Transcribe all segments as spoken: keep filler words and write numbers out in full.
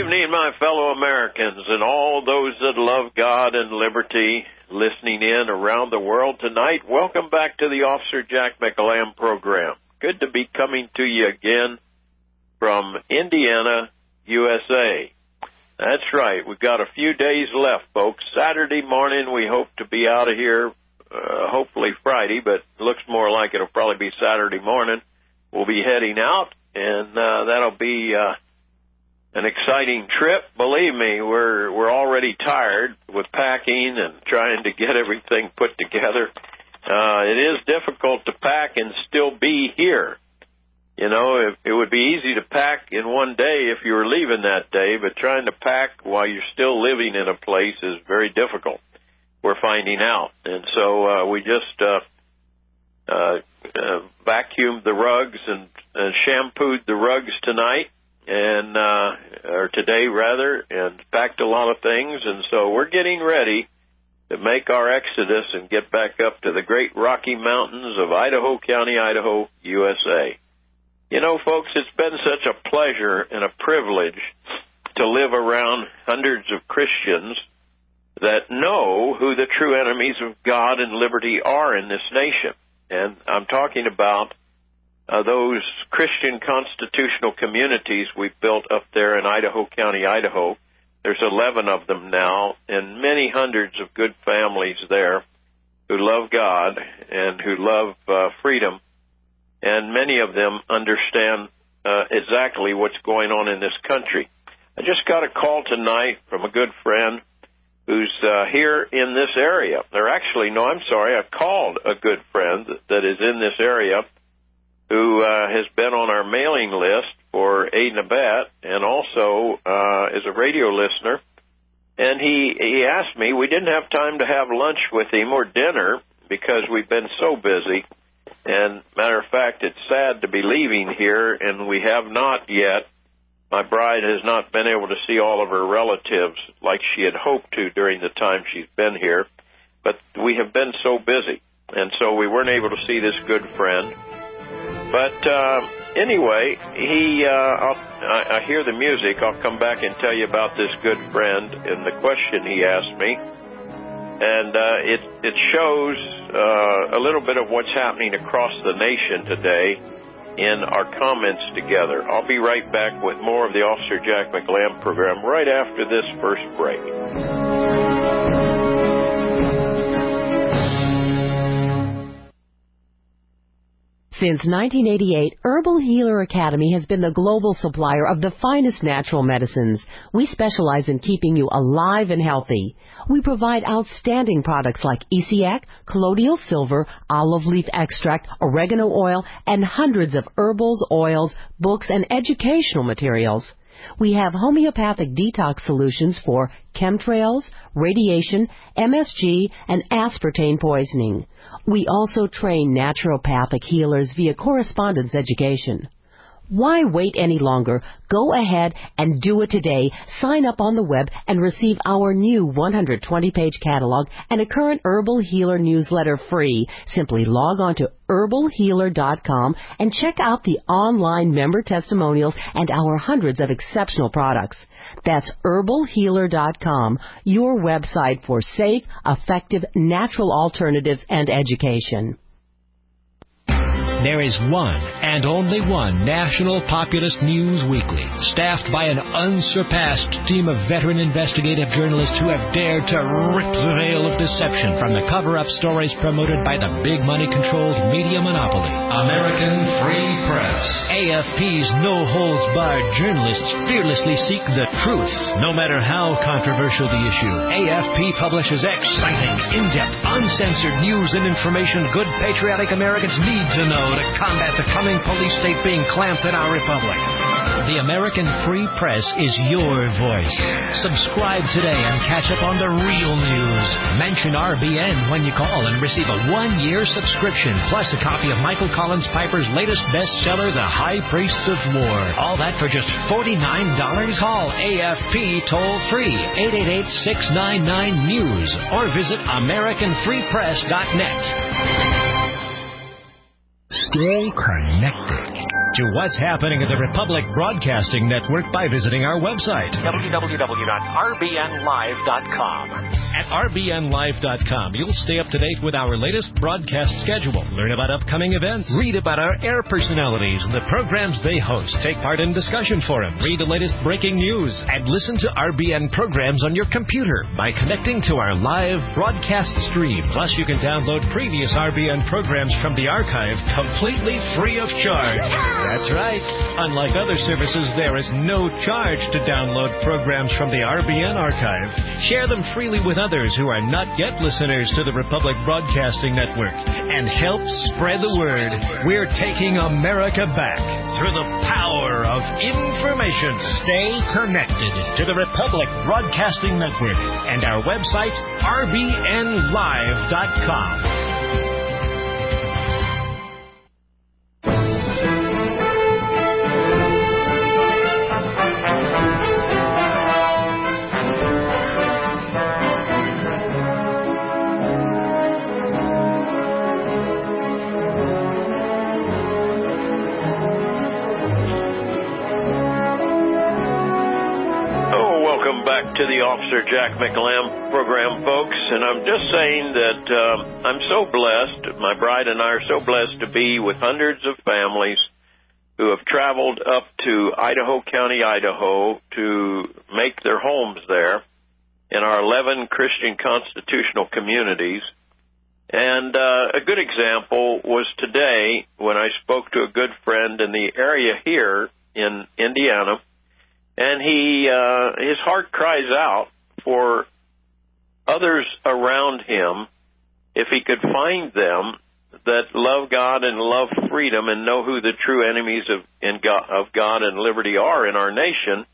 evening, my fellow Americans and all those that love God and liberty listening in around the world tonight. Welcome back to the Officer Jack McEllamb program. Good to be coming to you again from Indiana, U S A. That's right. We've got a few days left, folks. Saturday morning, we hope to be out of here, uh, hopefully Friday, but it looks more like it'll probably be Saturday morning. We'll be heading out, and uh, that'll be uh, an exciting trip. Believe me, we're we're already tired with packing and trying to get everything put together. Uh, it is difficult to pack and still be here. You know, it, it would be easy to pack in one day if you were leaving that day, but trying to pack while you're still living in a place is very difficult. We're finding out. And so uh, we just uh, uh, uh, vacuumed the rugs and uh, shampooed the rugs tonight, and uh, or today rather, and packed a lot of things. And so we're getting ready to make our exodus and get back up to the great Rocky Mountains of Idaho County, Idaho, U S A. You know, folks, it's been such a pleasure and a privilege to live around hundreds of Christians that know who the true enemies of God and liberty are in this nation. And I'm talking about uh, those Christian constitutional communities we've built up there in Idaho County, Idaho. There's eleven of them now, and many hundreds of good families there who love God and who love uh, freedom. And many of them understand uh, exactly what's going on in this country. I just got a call tonight from a good friend who's uh, here in this area. Or actually, no, I'm sorry, I called a good friend that is in this area who uh, has been on our mailing list for Aid and Abet and also uh, is a radio listener. And he, he asked me, we didn't have time to have lunch with him or dinner because we've been so busy. And matter of fact, it's sad to be leaving here, and we have not yet. My bride has not been able to see all of her relatives like she had hoped to during the time she's been here. But we have been so busy, and so we weren't able to see this good friend. But uh, anyway, he. Uh, I'll, I, I hear the music. I'll come back and tell you about this good friend and the question he asked me. And uh, it, it shows uh, a little bit of what's happening across the nation today in our comments together. I'll be right back with more of the Officer Jack McEllamb program right after this first break. Since nineteen eighty-eight, Herbal Healer Academy has been the global supplier of the finest natural medicines. We specialize in keeping you alive and healthy. We provide outstanding products like E C A C, colloidal silver, olive leaf extract, oregano oil, and hundreds of herbals, oils, books, and educational materials. We have homeopathic detox solutions for chemtrails, radiation, M S G, and aspartame poisoning. We also train naturopathic healers via correspondence education. Why wait any longer? Go ahead and do it today. Sign up on the web and receive our new one hundred twenty page catalog and a current Herbal Healer newsletter free. Simply log on to herbal healer dot com and check out the online member testimonials and our hundreds of exceptional products. That's herbal healer dot com, your website for safe, effective, natural alternatives and education. There is one and only one National Populist News Weekly, staffed by an unsurpassed team of veteran investigative journalists who have dared to rip the veil of deception from the cover-up stories promoted by the big money-controlled media monopoly. American Free Press. A F P's no-holds-barred journalists fearlessly seek the truth, no matter how controversial the issue. A F P publishes exciting, in-depth, uncensored news and information good patriotic Americans need to know to combat the coming police state being clamped in our republic. The American Free Press is your voice. Subscribe today and catch up on the real news. Mention R B N when you call and receive a one-year subscription, plus a copy of Michael Collins Piper's latest bestseller, The High Priests of War. All that for just forty-nine dollars. Call A F P toll-free, eight eight eight, six nine nine, news, or visit american free press dot net. Stay connected. to what's happening at the Republic Broadcasting Network by visiting our website, w w w dot r b n live dot com. At r b n live dot com, you'll stay up to date with our latest broadcast schedule, learn about upcoming events, read about our air personalities and the programs they host, take part in discussion forums, read the latest breaking news, and listen to R B N programs on your computer by connecting to our live broadcast stream. Plus, you can download previous R B N programs from the archive completely free of charge. That's right. Unlike other services, there is no charge to download programs from the R B N archive. Share them freely with others who are not yet listeners to the Republic Broadcasting Network and help spread the word. We're taking America back through the power of information. Stay connected to the Republic Broadcasting Network and our website, r b n live dot com. To the Officer Jack McElham program, folks, and I'm just saying that um, I'm so blessed, my bride and I are so blessed to be with hundreds of families who have traveled up to Idaho County, Idaho, to make their homes there in our eleven Christian constitutional communities. And uh, a good example was today when I spoke to a good friend in the area here in Indiana. And he, uh, his heart cries out for others around him, if he could find them that love God and love freedom and know who the true enemies of, in God, of God and liberty are in our nation,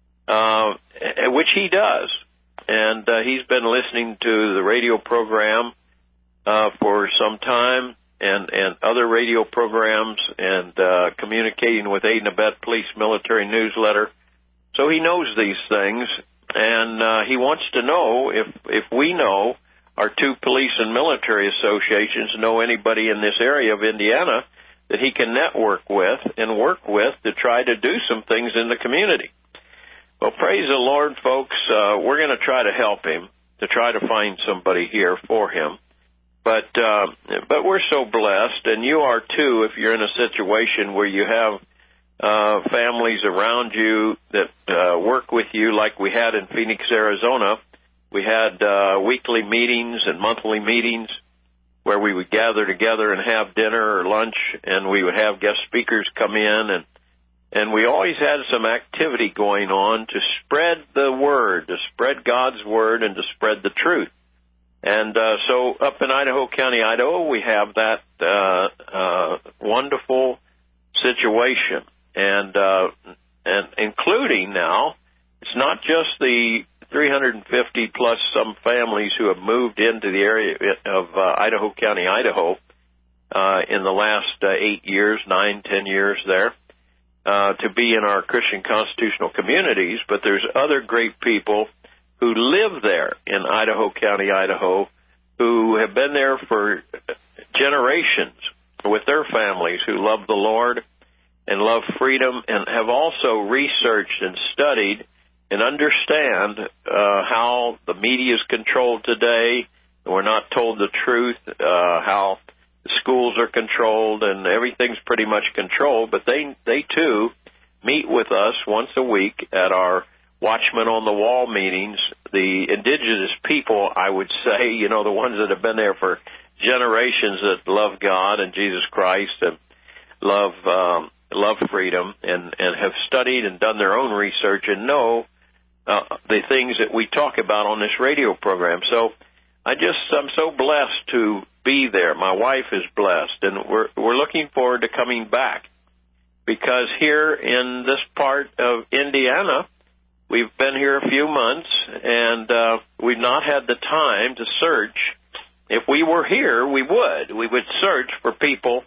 uh, which he does. And uh, he's been listening to the radio program uh, for some time and, and other radio programs and uh, communicating with Aid and Abet Police Military Newsletter. So he knows these things, and uh, he wants to know if if we know, our two police and military associations know anybody in this area of Indiana that he can network with and work with to try to do some things in the community. Well, praise the Lord, folks. Uh, we're going to try to help him, to try to find somebody here for him. But uh, but we're so blessed, and you are too if you're in a situation where you have Uh, families around you that uh, work with you, like we had in Phoenix, Arizona. We had uh, weekly meetings and monthly meetings where we would gather together and have dinner or lunch, and we would have guest speakers come in, and and we always had some activity going on to spread the word, to spread God's word, and to spread the truth. And uh, so up in Idaho County, Idaho, we have that uh, uh, wonderful situation. And, uh, and including now, it's not just the three hundred fifty plus some families who have moved into the area of uh, Idaho County, Idaho, uh, in the last uh, eight years, nine, ten years there, uh, to be in our Christian constitutional communities, but there's other great people who live there in Idaho County, Idaho, who have been there for generations with their families, who love the Lord and love freedom, and have also researched and studied and understand uh, how the media is controlled today. We're not told the truth, uh, how the schools are controlled, and everything's pretty much controlled. But they, they too, meet with us once a week at our Watchmen on the Wall meetings. The indigenous people, I would say, you know, the ones that have been there for generations that love God and Jesus Christ and love um, love freedom and, and have studied and done their own research and know uh, the things that we talk about on this radio program. So I just, I'm so blessed to be there. My wife is blessed, and we're we're looking forward to coming back, because here in this part of Indiana, we've been here a few months, and uh, we've not had the time to search. If we were here, we would. We would search for people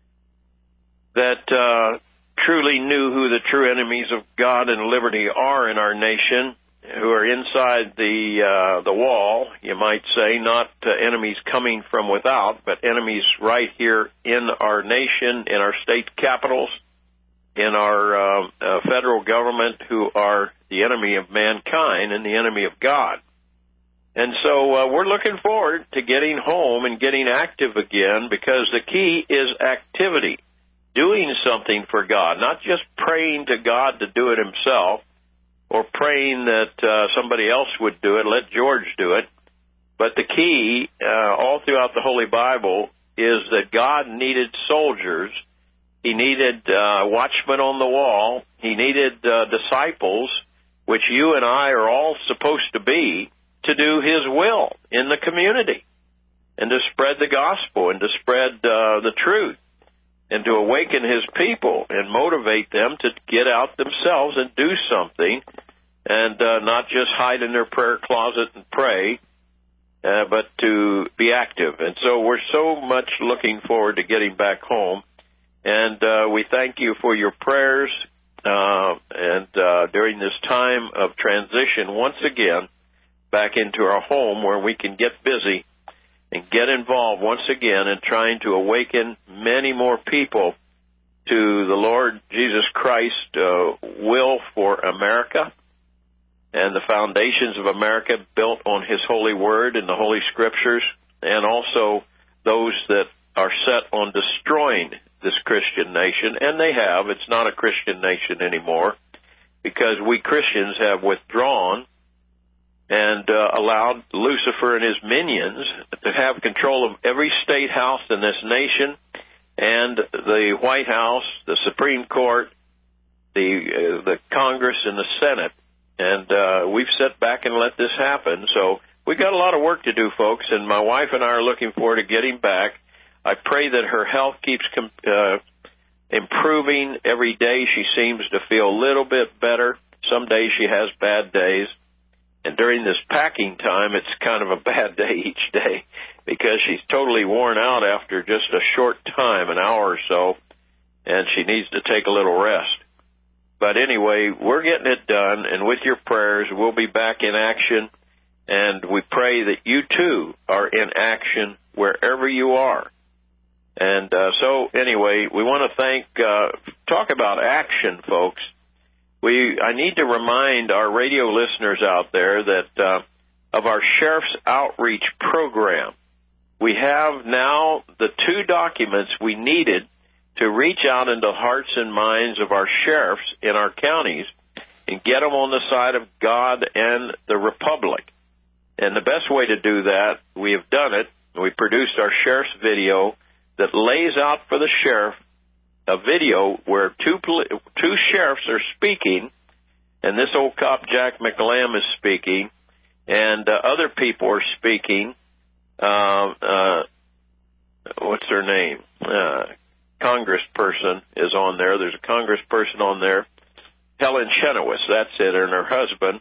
that uh, truly knew who the true enemies of God and liberty are in our nation, who are inside the uh, the wall, you might say, not uh, enemies coming from without, but enemies right here in our nation, in our state capitals, in our uh, uh, federal government who are the enemy of mankind and the enemy of God. And so uh, we're looking forward to getting home and getting active again, because the key is activity, doing something for God, not just praying to God to do it himself or praying that uh, somebody else would do it, let George do it. But the key uh, all throughout the Holy Bible is that God needed soldiers. He needed uh, watchmen on the wall. He needed uh, disciples, which you and I are all supposed to be, to do his will in the community and to spread the gospel and to spread uh, the truth and to awaken his people and motivate them to get out themselves and do something and uh, not just hide in their prayer closet and pray, uh, but to be active. And so we're so much looking forward to getting back home. And uh, we thank you for your prayers uh, and uh, during this time of transition, once again, back into our home where we can get busy and get involved once again in trying to awaken many more people to the Lord Jesus Christ uh, will for America and the foundations of America built on his holy word and the Holy Scriptures, and also those that are set on destroying this Christian nation, and they have. It's not a Christian nation anymore because we Christians have withdrawn and uh, allowed Lucifer and his minions to have control of every state house in this nation and the White House, the Supreme Court, the uh, the Congress, and the Senate. And uh, we've sat back and let this happen. So we've got a lot of work to do, folks, and my wife and I are looking forward to getting back. I pray that her health keeps com- uh, improving every day. She seems to feel a little bit better. Some days she has bad days. And during this packing time, it's kind of a bad day each day because she's totally worn out after just a short time, an hour or so, and she needs to take a little rest. But anyway, we're getting it done, and with your prayers, we'll be back in action, and we pray that you, too, are in action wherever you are. And uh, so, anyway, we want to thank, uh, talk about action, folks. We, I need to remind our radio listeners out there that uh, of our Sheriff's Outreach Program. We have now the two documents we needed to reach out into the hearts and minds of our sheriffs in our counties and get them on the side of God and the Republic. And the best way to do that, we have done it. We produced our sheriff's video that lays out for the sheriff a video where two two sheriffs are speaking, and this old cop, Jack McEllam, is speaking, and uh, other people are speaking. Uh, uh, what's her name? Uh, congressperson is on there. There's a congressperson on there. Helen Chenoweth, that's it, and her husband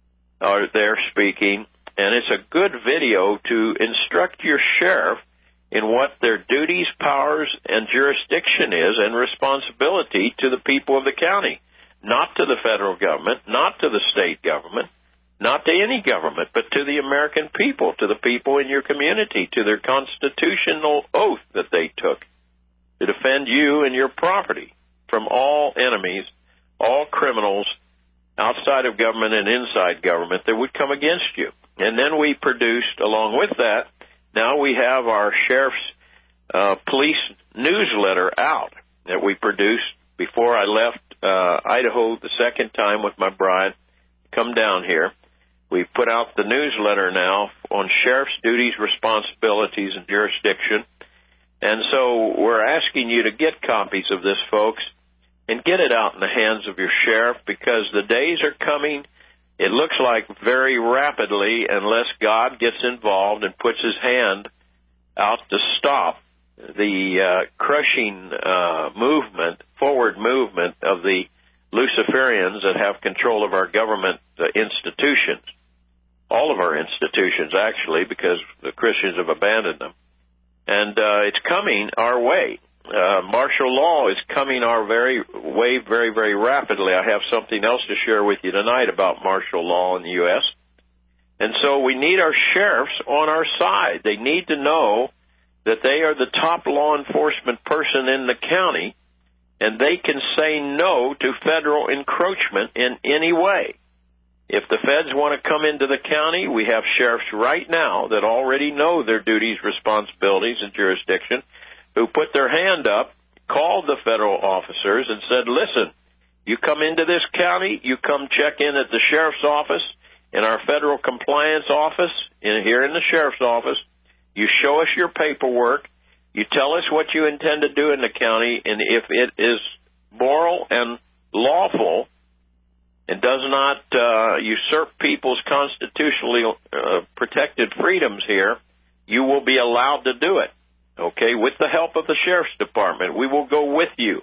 are there speaking. And it's a good video to instruct your sheriff in what their duties, powers, and jurisdiction is and responsibility to the people of the county, not to the federal government, not to the state government, not to any government, but to the American people, to the people in your community, to their constitutional oath that they took to defend you and your property from all enemies, all criminals outside of government and inside government that would come against you. And then we produced, along with that, now we have our sheriff's uh, police newsletter out that we produced before I left uh, Idaho the second time with my bride, come down here. We put out the newsletter now on sheriff's duties, responsibilities, and jurisdiction. And so we're asking you to get copies of this, folks, and get it out in the hands of your sheriff, because the days are coming, it looks like very rapidly, unless God gets involved and puts his hand out to stop the uh, crushing uh, movement, forward movement of the Luciferians that have control of our government uh, institutions. All of our institutions, actually, because the Christians have abandoned them. And uh, it's coming our way. Uh, martial law is coming our very way very, very rapidly. I have something else to share with you tonight about martial law in the U S And so we need our sheriffs on our side. They need to know that they are the top law enforcement person in the county, and they can say no to federal encroachment in any way. If the feds want to come into the county, we have sheriffs right now that already know their duties, responsibilities, and jurisdiction, who put their hand up, called the federal officers, and said, listen, you come into this county, you come check in at the sheriff's office, in our federal compliance office, in here in the sheriff's office, you show us your paperwork, you tell us what you intend to do in the county, and if it is moral and lawful, and does not uh, usurp people's constitutionally uh, protected freedoms here, you will be allowed to do it, okay, with the help of the sheriff's department. We will go with you.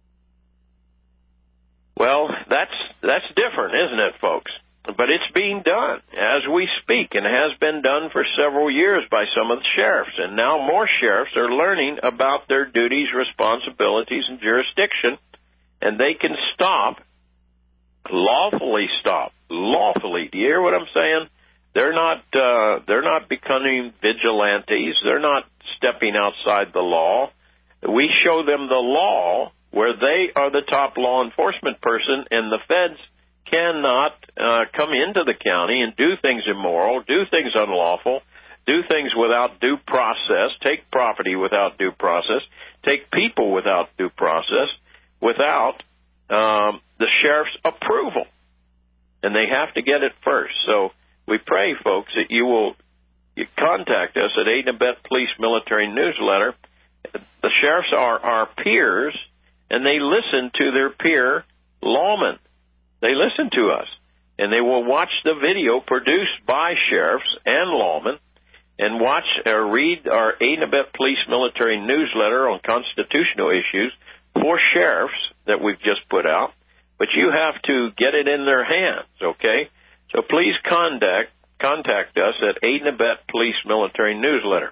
Well, that's that's different, isn't it, folks? But it's being done as we speak, and has been done for several years by some of the sheriffs. And now more sheriffs are learning about their duties, responsibilities, and jurisdiction, and they can stop, lawfully stop, lawfully. Do you hear what I'm saying? They're not uh, they're not becoming vigilantes. They're not stepping outside the law. We show them the law where they are the top law enforcement person, and the feds cannot uh, come into the county and do things immoral, do things unlawful, do things without due process, take property without due process, take people without due process, without um, the sheriff's approval. And they have to get it first. So we pray, folks, that you will you contact us at Aid and Abet Police Military Newsletter. The sheriffs are our peers, and they listen to their peer lawmen. They listen to us, and they will watch the video produced by sheriffs and lawmen, and watch or read our Aid and Abet Police Military Newsletter on constitutional issues for sheriffs that we've just put out. But you have to get it in their hands, okay? So please contact contact us at Aid and Abet Police Military Newsletter.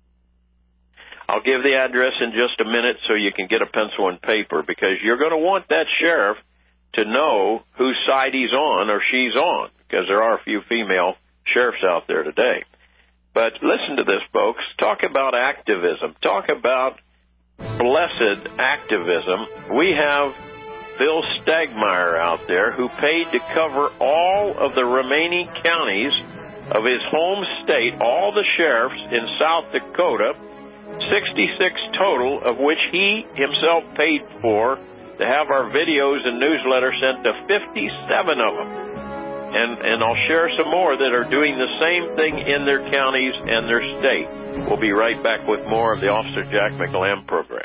I'll give the address in just a minute so you can get a pencil and paper, because you're going to want that sheriff to know whose side he's on or she's on, because there are a few female sheriffs out there today. But listen to this, folks. Talk about activism. Talk about blessed activism. We have Bill Stagmeyer out there who paid to cover all of the remaining counties of his home state, all the sheriffs in South Dakota, sixty-six total, of which he himself paid for, to have our videos and newsletter sent to fifty-seven of them. And, and I'll share some more that are doing the same thing in their counties and their state. We'll be right back with more of the Officer Jack McElhamb program.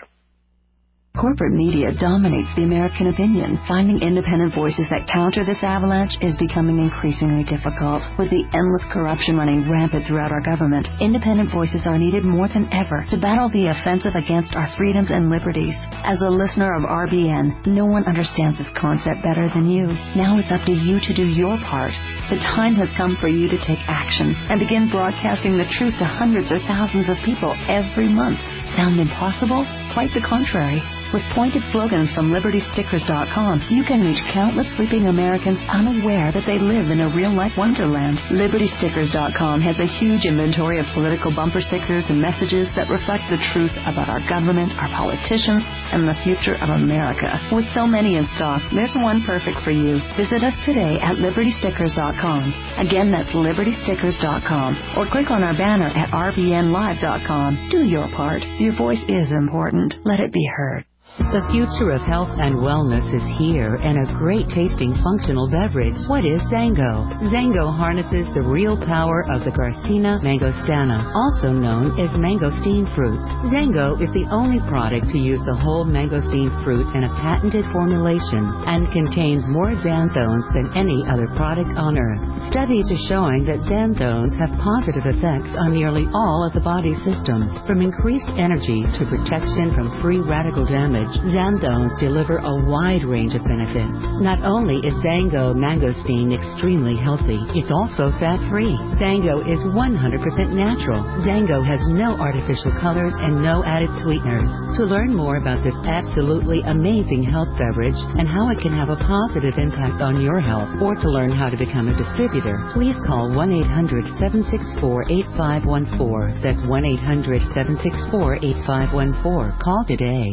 Corporate media dominates the American opinion. Finding independent voices that counter this avalanche is becoming increasingly difficult. With the endless corruption running rampant throughout our government, independent voices are needed more than ever to battle the offensive against our freedoms and liberties. As a listener of R B N, no one understands this concept better than you. Now it's up to you to do your part. The time has come for you to take action and begin broadcasting the truth to hundreds or thousands of people every month. Sound impossible? Quite the contrary. With pointed slogans from Liberty Stickers dot com, you can reach countless sleeping Americans unaware that they live in a real-life wonderland. Liberty Stickers dot com has a huge inventory of political bumper stickers and messages that reflect the truth about our government, our politicians, and the future of America. With so many in stock, there's one perfect for you. Visit us today at Liberty Stickers dot com. Again, that's Liberty Stickers dot com. Or click on our banner at R B N Live dot com. Do your part. Your voice is important. Let it be heard. The future of health and wellness is here, and a great tasting functional beverage. What is Zango? Zango harnesses the real power of the Garcinia mangostana, also known as mangosteen fruit. Zango is the only product to use the whole mangosteen fruit in a patented formulation and contains more xanthones than any other product on earth. Studies are showing that xanthones have positive effects on nearly all of the body's systems, from increased energy to protection from free radical damage. Xanthones deliver a wide range of benefits. Not only is Zango mangosteen extremely healthy, it's also fat-free. Zango is one hundred percent natural. Zango has no artificial colors and no added sweeteners. To learn more about this absolutely amazing health beverage and how it can have a positive impact on your health, or to learn how to become a distributor, please call one eight hundred seven six four eight five one four. That's one eight hundred seven six four eight five one four. Call today.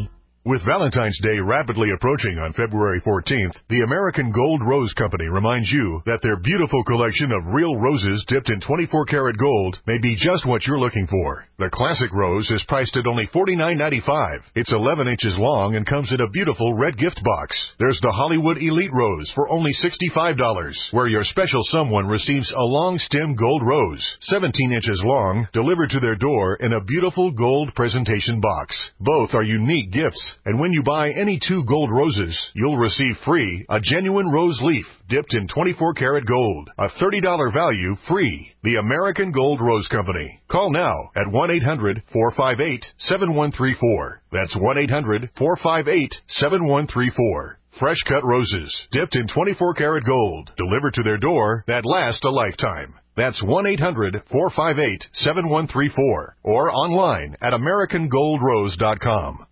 With Valentine's Day rapidly approaching on February fourteenth, the American Gold Rose Company reminds you that their beautiful collection of real roses dipped in twenty-four karat gold may be just what you're looking for. The classic rose is priced at only forty-nine ninety-five. It's eleven inches long and comes in a beautiful red gift box. There's the Hollywood Elite Rose for only sixty-five dollars, where your special someone receives a long stem gold rose, seventeen inches long, delivered to their door in a beautiful gold presentation box. Both are unique gifts. And when you buy any two gold roses, you'll receive free a genuine rose leaf dipped in twenty-four karat gold. A thirty dollars value free. The American Gold Rose Company. Call now at one eight hundred, four five eight, seven one three four. That's one eight hundred, four five eight, seven one three four. Fresh cut roses dipped in twenty-four karat gold, delivered to their door that last a lifetime. That's one eight hundred, four five eight, seven one three four or online at american gold rose dot com.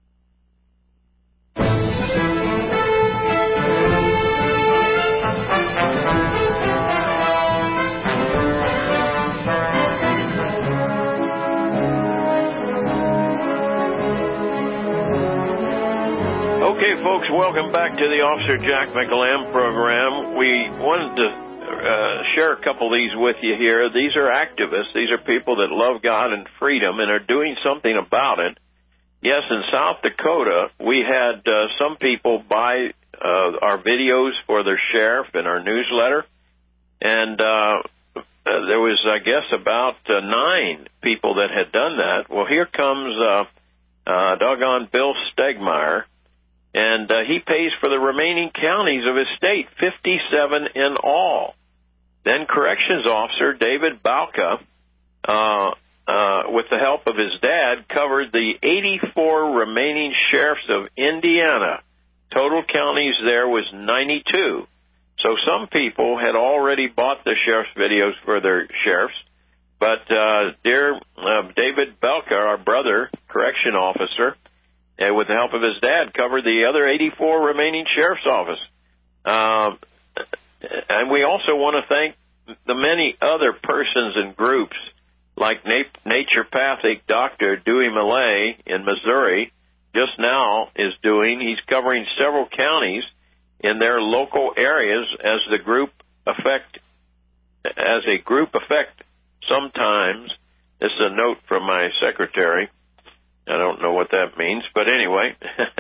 Okay, folks, welcome back to the Officer Jack McAlam program. We wanted to uh, share a couple of these with you here. These are activists. These are people that love God and freedom and are doing something about it. Yes, in South Dakota, we had uh, some people buy uh, our videos for their sheriff in our newsletter, and uh, uh, there was, I guess, about uh, nine people that had done that. Well, here comes uh, uh, doggone Bill Stegmeyer, and uh, he pays for the remaining counties of his state, fifty-seven in all. Then Corrections Officer David Balka, uh, uh, with the help of his dad, covered the eighty-four remaining sheriffs of Indiana. Total counties there was ninety-two. So some people had already bought the sheriff's videos for their sheriffs. But uh, dear uh, David Balka, our brother, correction officer, Uh, with the help of his dad, covered the other eighty-four remaining sheriff's office. Um, and we also want to thank the many other persons and groups like nat- naturopathic Doctor Dewey Millay in Missouri just now is doing. He's covering several counties in their local areas as the group effect, as a group effect sometimes. This is a note from my secretary. I don't know what that means, but anyway.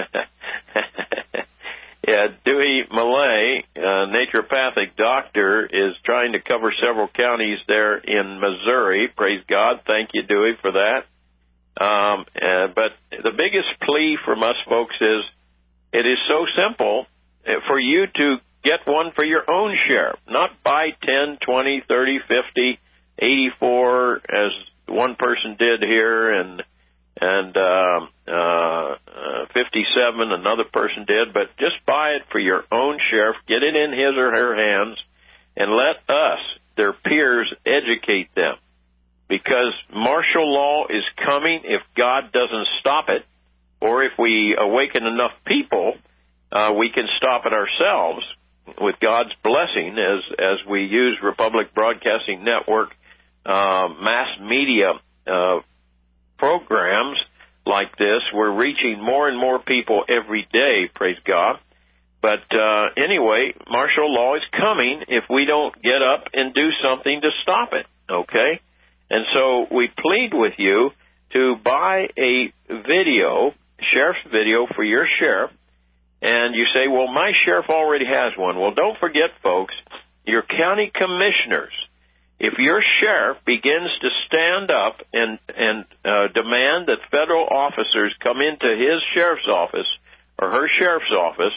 Yeah, Dewey Millay, a naturopathic doctor, is trying to cover several counties there in Missouri. Praise God. Thank you, Dewey, for that. Um, uh, but the biggest plea from us folks is it is so simple for you to get one for your own sheriff, not buy ten, twenty, thirty, fifty, eighty-four, as one person did here, and and uh, uh, uh, fifty-seven, another person did, but just buy it for your own sheriff, get it in his or her hands, and let us, their peers, educate them. Because martial law is coming if God doesn't stop it, or if we awaken enough people, uh, we can stop it ourselves with God's blessing as, as we use Republic Broadcasting Network, uh, mass media uh programs like this. We're reaching more and more people every day, praise God. But uh, anyway, martial law is coming if we don't get up and do something to stop it, okay? And so we plead with you to buy a video, sheriff's video for your sheriff, and you say, well, my sheriff already has one. Well, don't forget, folks, your county commissioners, if your sheriff begins to stand up and, and uh, demand that federal officers come into his sheriff's office or her sheriff's office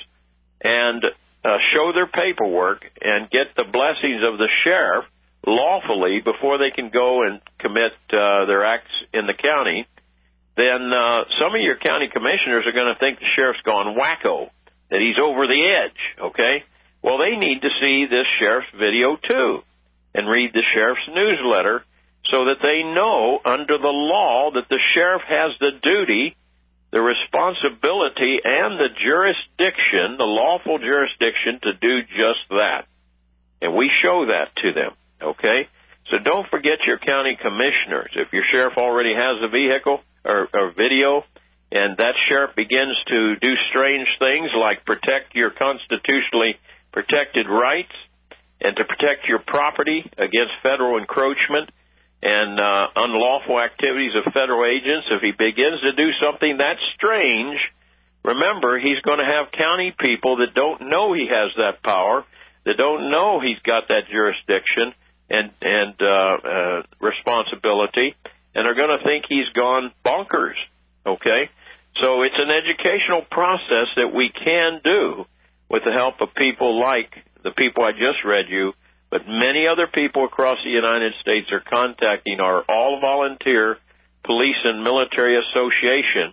and uh, show their paperwork and get the blessings of the sheriff lawfully before they can go and commit uh, their acts in the county, then uh, some of your county commissioners are going to think the sheriff's gone wacko, that he's over the edge, okay? Well, they need to see this sheriff's video, too, and read the sheriff's newsletter so that they know under the law that the sheriff has the duty, the responsibility, and the jurisdiction, the lawful jurisdiction to do just that. And we show that to them, okay? So don't forget your county commissioners. If your sheriff already has a vehicle or, or video, and that sheriff begins to do strange things like protect your constitutionally protected rights and to protect your property against federal encroachment and uh, unlawful activities of federal agents, if he begins to do something that's strange, remember, he's going to have county people that don't know he has that power, that don't know he's got that jurisdiction and, and uh, uh, responsibility, and are going to think he's gone bonkers, okay? So it's an educational process that we can do with the help of people like the people I just read you, but many other people across the United States are contacting our all-volunteer police and military association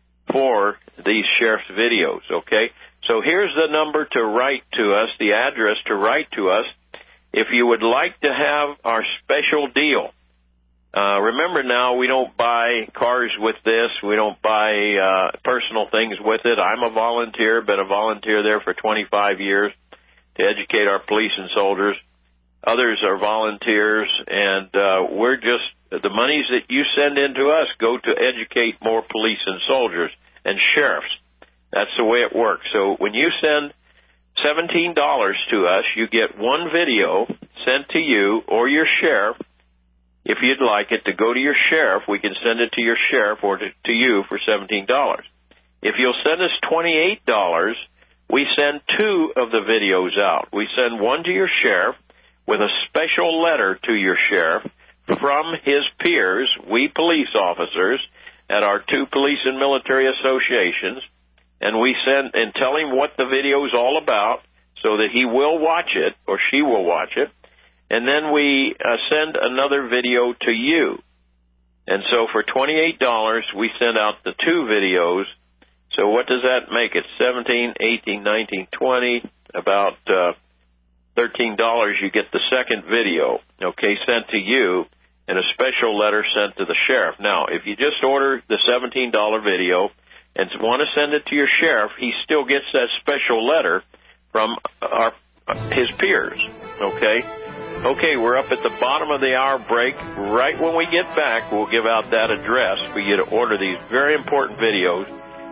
for these sheriff's videos, okay? So here's the number to write to us, the address to write to us, if you would like to have our special deal. Uh, remember now, we don't buy cars with this. We don't buy uh, personal things with it. I'm a volunteer, been a volunteer there for twenty-five years to educate our police and soldiers. Others are volunteers, and uh, we're just, the monies that you send in to us go to educate more police and soldiers and sheriffs. That's the way it works. So when you send seventeen dollars to us, you get one video sent to you or your sheriff. If you'd like it to go to your sheriff, we can send it to your sheriff or to, to you for seventeen dollars. If you'll send us twenty-eight dollars, we send two of the videos out. We send one to your sheriff with a special letter to your sheriff from his peers, we police officers, at our two police and military associations, and we send and tell him what the video is all about so that he will watch it or she will watch it. And then we uh, send another video to you. And so for twenty-eight dollars, we send out the two videos. So what does that make it? seventeen, eighteen, nineteen, twenty, about uh, thirteen dollars you get the second video, okay, sent to you, and a special letter sent to the sheriff. Now, if you just order the seventeen dollar video and want to send it to your sheriff, he still gets that special letter from our his peers, okay? Okay, we're up at the bottom of the hour break. Right when we get back, we'll give out that address for you to order these very important videos.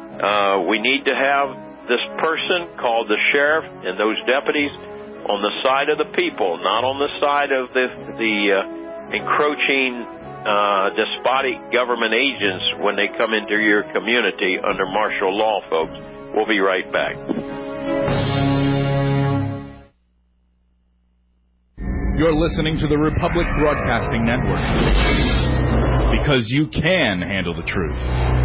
Uh, we need to have this person called the sheriff and those deputies on the side of the people, not on the side of the, the uh, encroaching uh, despotic government agents when they come into your community under martial law, folks. We'll be right back. You're listening to the Republic Broadcasting Network, because you can handle the truth.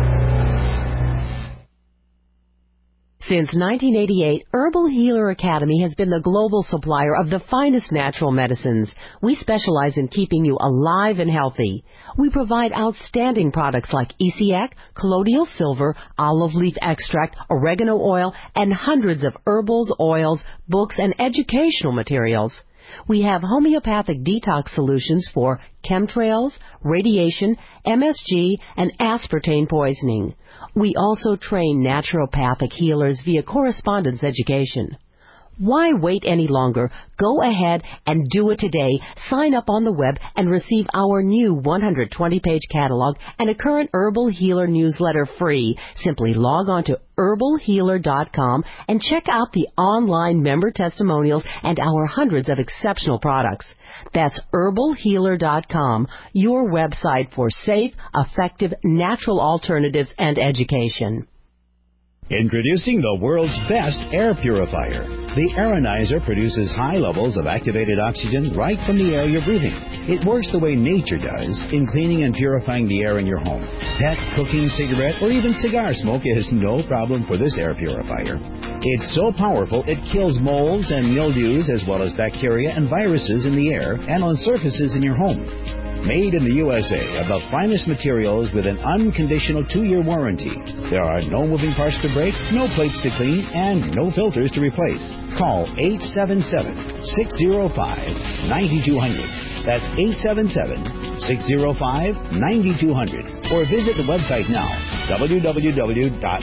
Since nineteen eighty-eight, Herbal Healer Academy has been the global supplier of the finest natural medicines. We specialize in keeping you alive and healthy. We provide outstanding products like Essiac, colloidal silver, olive leaf extract, oregano oil, and hundreds of herbals, oils, books, and educational materials. We have homeopathic detox solutions for chemtrails, radiation, M S G, and aspartame poisoning. We also train naturopathic healers via correspondence education. Why wait any longer? Go ahead and do it today. Sign up on the web and receive our new one hundred twenty page catalog and a current Herbal Healer newsletter free. Simply log on to herbal healer dot com and check out the online member testimonials and our hundreds of exceptional products. That's herbal healer dot com, your website for safe, effective, natural alternatives and education. Introducing the world's best air purifier. The Aeronizer produces high levels of activated oxygen right from the air you're breathing. It works the way nature does in cleaning and purifying the air in your home. Pet, cooking, cigarette, or even cigar smoke is no problem for this air purifier. It's so powerful it kills molds and mildews as well as bacteria and viruses in the air and on surfaces in your home. Made in the U S A of the finest materials with an unconditional two-year warranty. There are no moving parts to break, no plates to clean, and no filters to replace. Call eight seven seven, six zero five, nine two zero zero. That's eight seven seven, six zero five, nine two zero zero. Or visit the website now, w w w dot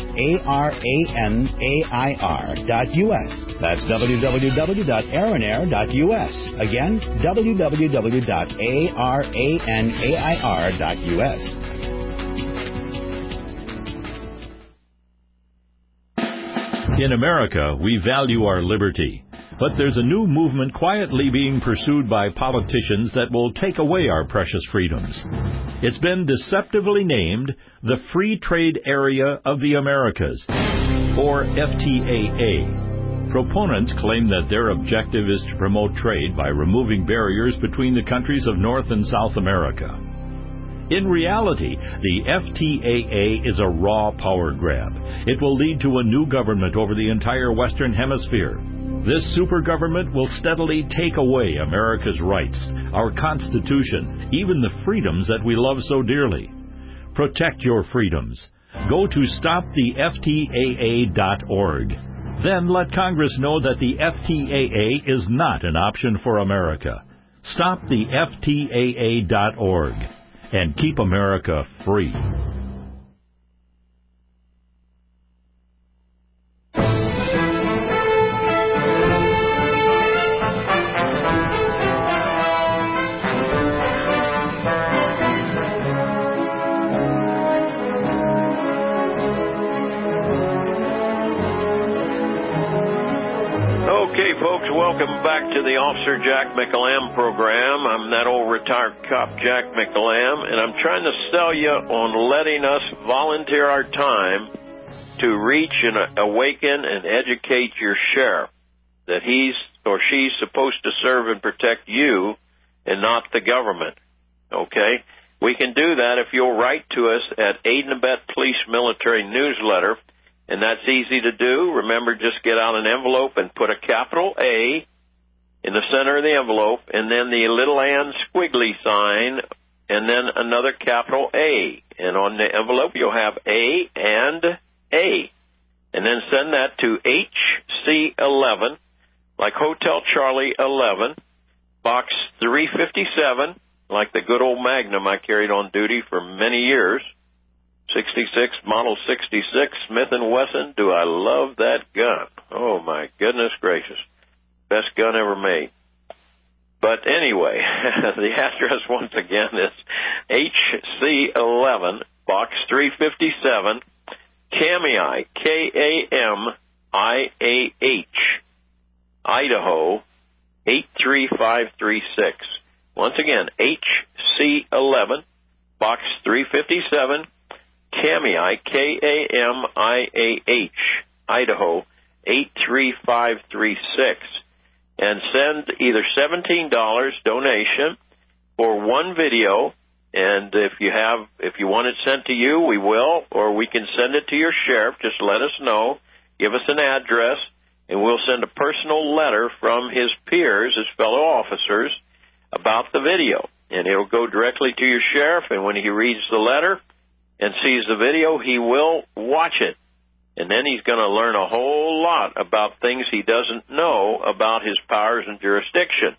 aranair dot u s. That's w w w dot aranair dot u s. Again, w w w dot aranair dot u s. In America, we value our liberty, but there's a new movement quietly being pursued by politicians that will take away our precious freedoms. It's been deceptively named the Free Trade Area of the Americas, or F T A A. Proponents claim that their objective is to promote trade by removing barriers between the countries of North and South America. In reality, the F T A A is a raw power grab. It will lead to a new government over the entire Western Hemisphere. This super government will steadily take away America's rights, our Constitution, even the freedoms that we love so dearly. Protect your freedoms. Go to stop the F T A A dot org. Then let Congress know that the F T A A is not an option for America. Stop the F T A A dot org. And keep America free. Okay, folks, welcome back to the Officer Jack McEllam program. I'm that old retired cop, Jack McEllam, and I'm trying to sell you on letting us volunteer our time to reach and awaken and educate your sheriff that he's or she's supposed to serve and protect you and not the government. Okay? We can do that if you'll write to us at Aid and Abet Police Military Newsletter. And that's easy to do. Remember, just get out an envelope and put a capital A in the center of the envelope, and then the little and squiggly sign, and then another capital A. And on the envelope, you'll have A and A. And then send that to H C eleven, like Hotel Charlie eleven, Box three fifty-seven, like the good old Magnum I carried on duty for many years. sixty-six, Model sixty-six, Smith and Wesson. Do I love that gun? Oh, my goodness gracious. Best gun ever made. But anyway, the address once again is H C eleven, Box three fifty-seven, Kamei, K A M I A H, Idaho, eight three five three six. Once again, H C eleven, Box three fifty-seven, Kamei, K A M I A H, Idaho, eight three five three six. And send either seventeen dollars donation for one video, and if you have, if you want it sent to you, we will, or we can send it to your sheriff. Just let us know, give us an address, and we'll send a personal letter from his peers, his fellow officers, about the video. And it'll go directly to your sheriff, and when he reads the letter and sees the video, he will watch it. And then he's going to learn a whole lot about things he doesn't know about his powers and jurisdiction.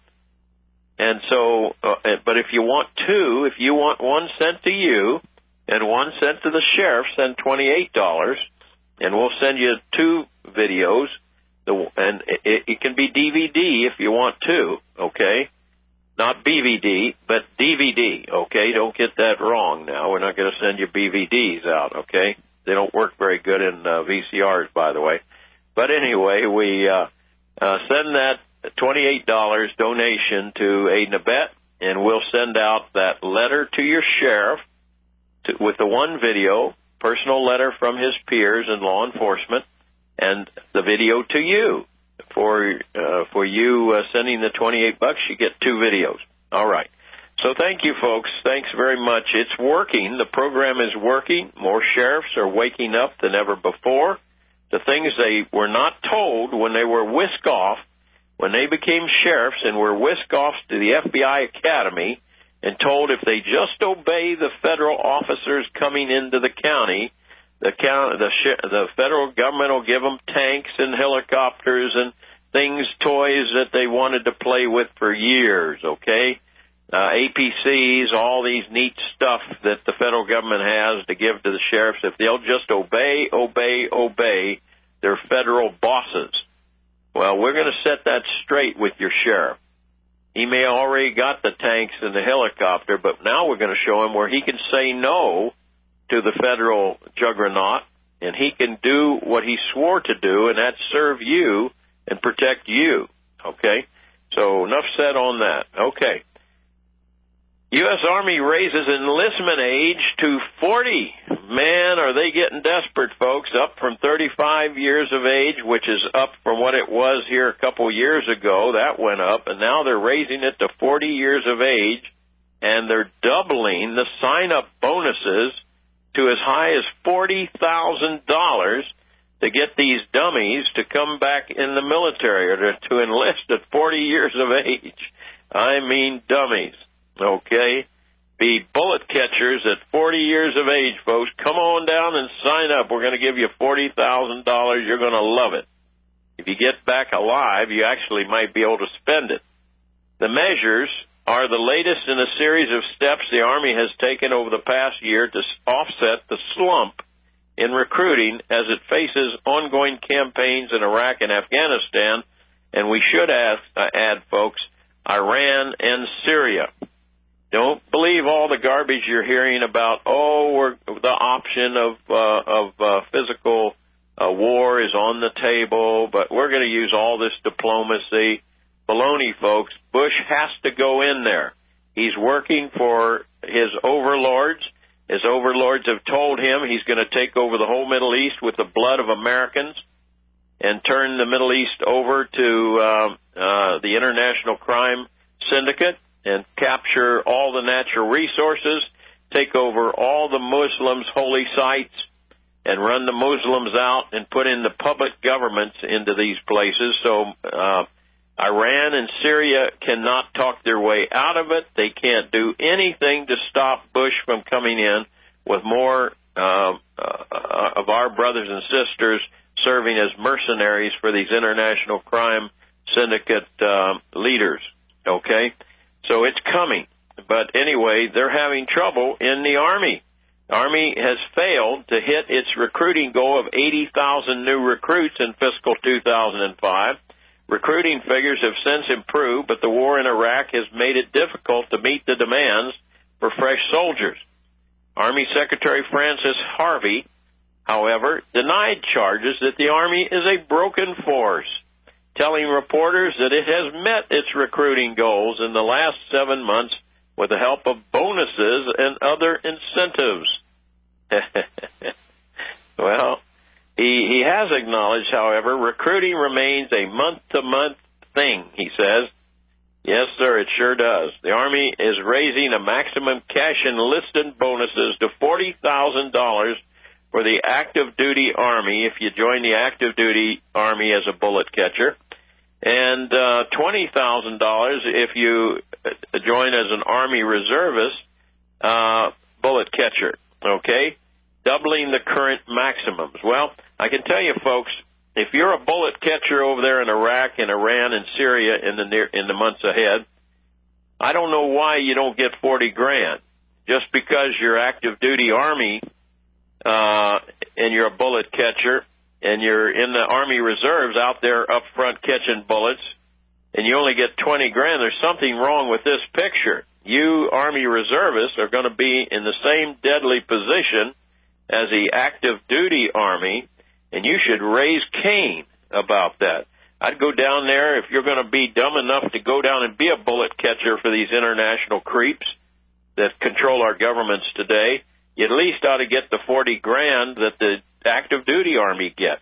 And so, uh, but if you want two, if you want one sent to you and one sent to the sheriff, send twenty-eight dollars, and we'll send you two videos. The, and it, it can be D V D if you want two, okay? Not B V D, but D V D, okay? Don't get that wrong now. We're not going to send you B V Ds out, okay? They don't work very good in uh, V C Rs, by the way. But anyway, we uh, uh, send that twenty-eight dollars donation to Aid and Abet, and we'll send out that letter to your sheriff to, with the one video, personal letter from his peers in law enforcement, and the video to you. For uh, for you uh, sending the twenty-eight bucks, you get two videos. All right. So thank you, folks. Thanks very much. It's working. The program is working. More sheriffs are waking up than ever before. The things they were not told when they were whisked off, when they became sheriffs and were whisked off to the F B I Academy and told if they just obey the federal officers coming into the county, the county, the, the federal government will give them tanks and helicopters and things, toys that they wanted to play with for years, okay? Uh, A P Cs, all these neat stuff that the federal government has to give to the sheriffs, if they'll just obey, obey, obey their federal bosses. Well, we're going to set that straight with your sheriff. He may have already got the tanks and the helicopter, but now we're going to show him where he can say no to the federal juggernaut and he can do what he swore to do, and that's serve you and protect you. Okay? So enough said on that. Okay. U S. Army raises enlistment age to forty. Man, are they getting desperate, folks. Up from thirty-five years of age, which is up from what it was here a couple years ago. That went up, and now they're raising it to forty years of age, and they're doubling the sign-up bonuses to as high as forty thousand dollars to get these dummies to come back in the military or to, to enlist at forty years of age. I mean dummies. Okay? Be bullet catchers at forty years of age, folks. Come on down and sign up. We're going to give you forty thousand dollars. You're going to love it. If you get back alive, you actually might be able to spend it. The measures are the latest in a series of steps the Army has taken over the past year to offset the slump in recruiting as it faces ongoing campaigns in Iraq and Afghanistan, and we should add, uh, add folks, Iran and Syria. Don't believe all the garbage you're hearing about, oh, we're, the option of uh, of uh, physical uh, war is on the table, but we're going to use all this diplomacy. Baloney, folks. Bush has to go in there. He's working for his overlords. His overlords have told him he's going to take over the whole Middle East with the blood of Americans and turn the Middle East over to uh, uh, the international crime syndicate and capture all the natural resources, take over all the Muslims' holy sites, and run the Muslims out and put in the public governments into these places. So uh, Iran and Syria cannot talk their way out of it. They can't do anything to stop Bush from coming in with more uh, uh, of our brothers and sisters serving as mercenaries for these international crime syndicate uh, leaders. Okay? So it's coming. But anyway, they're having trouble in the Army. The Army has failed to hit its recruiting goal of eighty thousand new recruits in fiscal two thousand five. Recruiting figures have since improved, but the war in Iraq has made it difficult to meet the demands for fresh soldiers. Army Secretary Francis Harvey, however, denied charges that the Army is a broken force, telling reporters that it has met its recruiting goals in the last seven months with the help of bonuses and other incentives. Well, he, he has acknowledged, however, recruiting remains a month-to-month thing, he says. Yes, sir, it sure does. The Army is raising a maximum cash enlisted bonuses to forty thousand dollars for the active duty Army if you join the active duty Army as a bullet catcher, and uh, twenty thousand dollars if you join as an Army reservist uh, bullet catcher, okay? Doubling the current maximums. Well, I can tell you, folks, if you're a bullet catcher over there in Iraq and Iran and Syria in the near, in the months ahead, I don't know why you don't get forty grand. Just because you're active duty Army uh, and you're a bullet catcher and you're in the Army reserves out there up front catching bullets, and you only get twenty grand, there's something wrong with this picture. You Army reservists are going to be in the same deadly position as the active duty Army, and you should raise Cain about that. I'd go down there, if you're going to be dumb enough to go down and be a bullet catcher for these international creeps that control our governments today, you at least ought to get the forty grand that the active duty Army gets.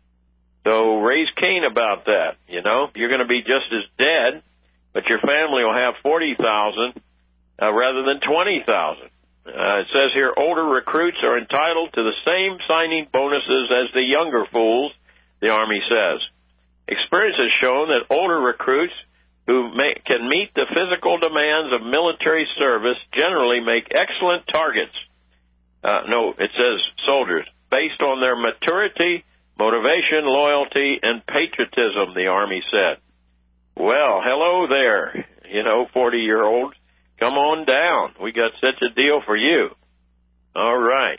So raise Cain about that, you know. You're going to be just as dead, but your family will have forty thousand uh, rather than twenty thousand. Uh, it says here, older recruits are entitled to the same signing bonuses as the younger fools, the Army says. Experience has shown that older recruits who may, can meet the physical demands of military service generally make excellent targets. Uh, no, it says soldiers, based on their maturity, motivation, loyalty, and patriotism, the Army said. Well, hello there, you know, forty-year-olds. Come on down. We got such a deal for you. All right.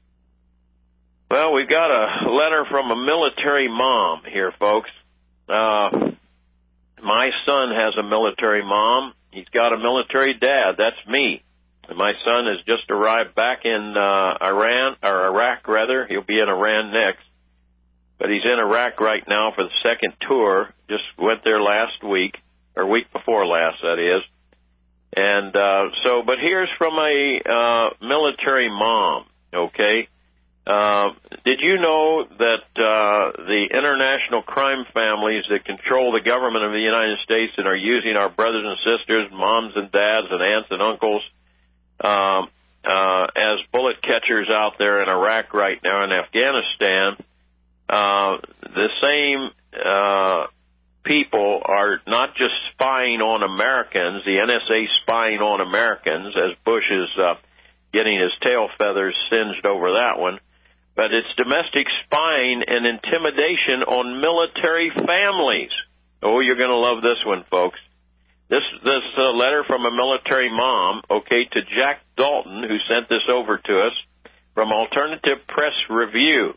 Well, we've got a letter from a military mom here, folks. Uh, my son has a military mom. He's got a military dad. That's me. My son has just arrived back in uh, Iran, or Iraq, rather. He'll be in Iran next. But he's in Iraq right now for the second tour. Just went there last week, or week before last, that is. And uh, so, but here's from a uh, military mom, okay? Uh, did you know that uh, the international crime families that control the government of the United States and are using our brothers and sisters, moms and dads and aunts and uncles um, uh, as bullet catchers out there in Iraq right now and Afghanistan, uh, the same uh, people are not just spying on Americans, the N S A spying on Americans, as Bush is uh, getting his tail feathers singed over that one, but it's domestic spying and intimidation on military families. Oh, you're going to love this one, folks. This, this is a letter from a military mom, okay, to Jack Dalton, who sent this over to us from Alternative Press Review.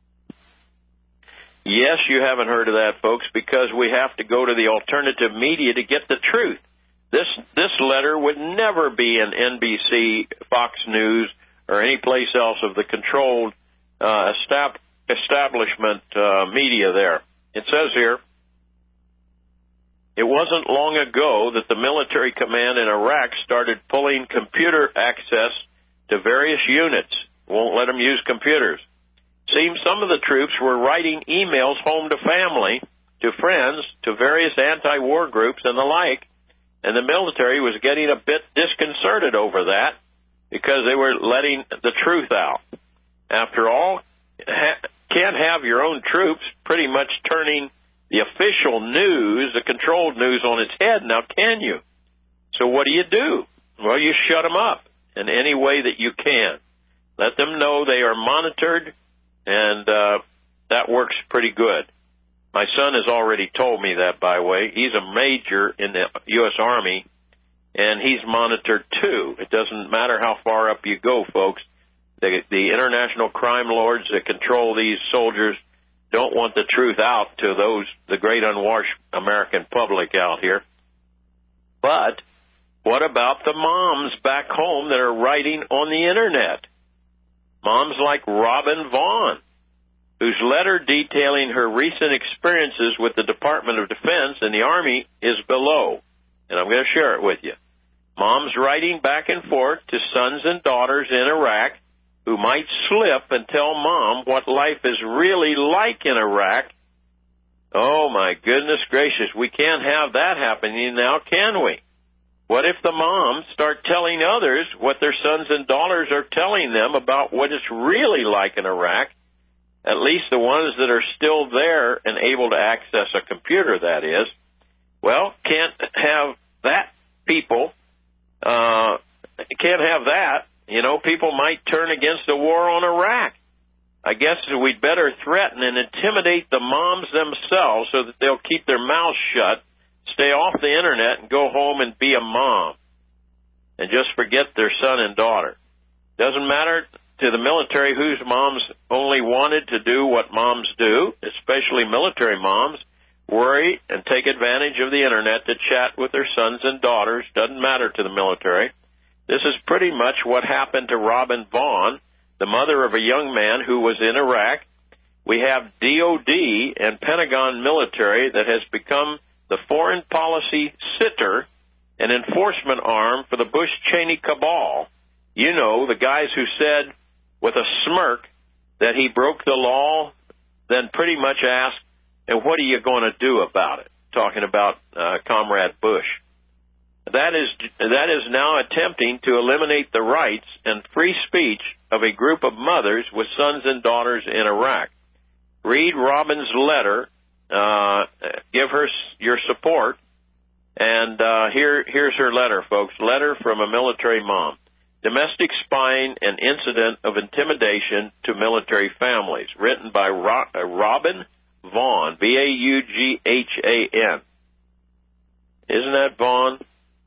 Yes, you haven't heard of that, folks, because we have to go to the alternative media to get the truth. This this letter would never be in N B C, Fox News, or any place else of the controlled uh, estab- establishment uh, media there. It says here, it wasn't long ago that the military command in Iraq started pulling computer access to various units. Won't let them use computers. Seems some of the troops were writing emails home to family, to friends, to various anti-war groups and the like, and the military was getting a bit disconcerted over that because they were letting the truth out. After all, ha- can't have your own troops pretty much turning the official news, the controlled news, on its head, now can you? So what do you do? Well, you shut them up in any way that you can. Let them know they are monitored, and uh, that works pretty good. My son has already told me that, by the way. He's a major in the U S Army, and he's monitored too. It doesn't matter how far up you go, folks. The, the international crime lords that control these soldiers don't want the truth out to those, the great unwashed American public out here. But what about the moms back home that are writing on the Internet? Moms like Robin Vaughn, whose letter detailing her recent experiences with the Department of Defense and the Army is below, and I'm going to share it with you. Moms writing back and forth to sons and daughters in Iraq who might slip and tell mom what life is really like in Iraq. Oh, my goodness gracious, we can't have that happening now, can we? What if the moms start telling others what their sons and daughters are telling them about what it's really like in Iraq, at least the ones that are still there and able to access a computer, that is? Well, can't have that, people. Uh, can't have that. You know, people might turn against the war on Iraq. I guess we'd better threaten and intimidate the moms themselves so that they'll keep their mouths shut, stay off the Internet, and go home and be a mom and just forget their son and daughter. Doesn't matter to the military whose moms only wanted to do what moms do, especially military moms, worry and take advantage of the Internet to chat with their sons and daughters. Doesn't matter to the military. This is pretty much what happened to Robin Vaughn, the mother of a young man who was in Iraq. We have D O D and Pentagon military that has become the foreign policy sitter and enforcement arm for the Bush-Cheney cabal. You know, the guys who said with a smirk that he broke the law, then pretty much asked, and what are you going to do about it? Talking about uh, Comrade Bush. That is, that is now attempting to eliminate the rights and free speech of a group of mothers with sons and daughters in Iraq. Read Robin's letter. Uh, give her your support. And uh, here, here's her letter, folks. Letter from a military mom. Domestic spying and incident of intimidation to military families. Written by Ro- uh, Robin Vaughn, V A U G H A N. Isn't that Vaughn?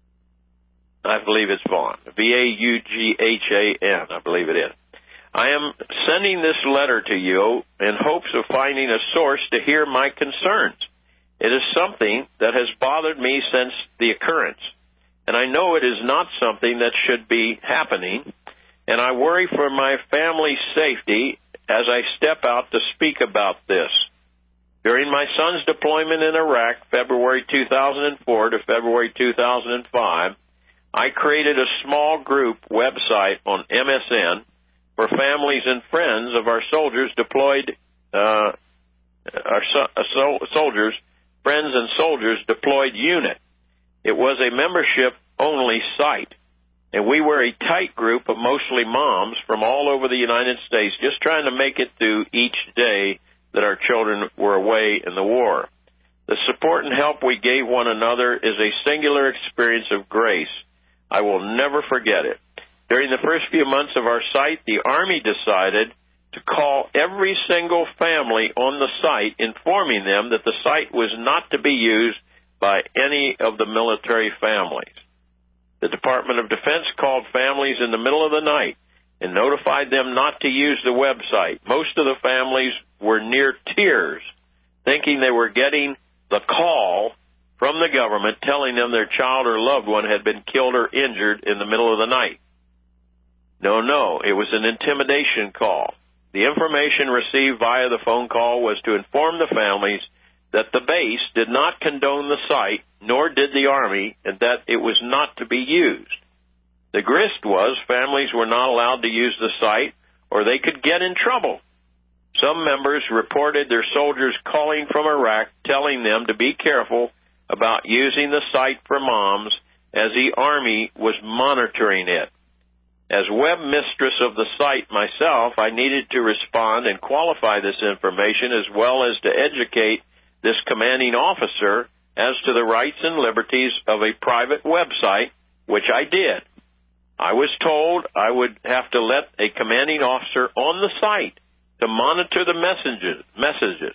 I believe it's Vaughn. V A U G H A N, I believe it is. I am sending this letter to you in hopes of finding a source to hear my concerns. It is something that has bothered me since the occurrence, and I know it is not something that should be happening, and I worry for my family's safety as I step out to speak about this. During my son's deployment in Iraq, February two thousand four to February two thousand five, I created a small group website on M S N for families and friends of our soldiers deployed, uh, our so- so- soldiers, friends and soldiers deployed unit. It was a membership-only site, and we were a tight group of mostly moms from all over the United States just trying to make it through each day that our children were away in the war. The support and help we gave one another is a singular experience of grace. I will never forget it. During the first few months of our site, the Army decided to call every single family on the site, informing them that the site was not to be used by any of the military families. The Department of Defense called families in the middle of the night and notified them not to use the website. Most of the families were near tears, thinking they were getting the call from the government telling them their child or loved one had been killed or injured in the middle of the night. No, no, it was an intimidation call. The information received via the phone call was to inform the families that the base did not condone the site, nor did the Army, and that it was not to be used. The grist was families were not allowed to use the site, or they could get in trouble. Some members reported their soldiers calling from Iraq, telling them to be careful about using the site for moms, as the Army was monitoring it. As web mistress of the site myself, I needed to respond and qualify this information, as well as to educate this commanding officer as to the rights and liberties of a private website, which I did. I was told I would have to let a commanding officer on the site to monitor the messages. messages.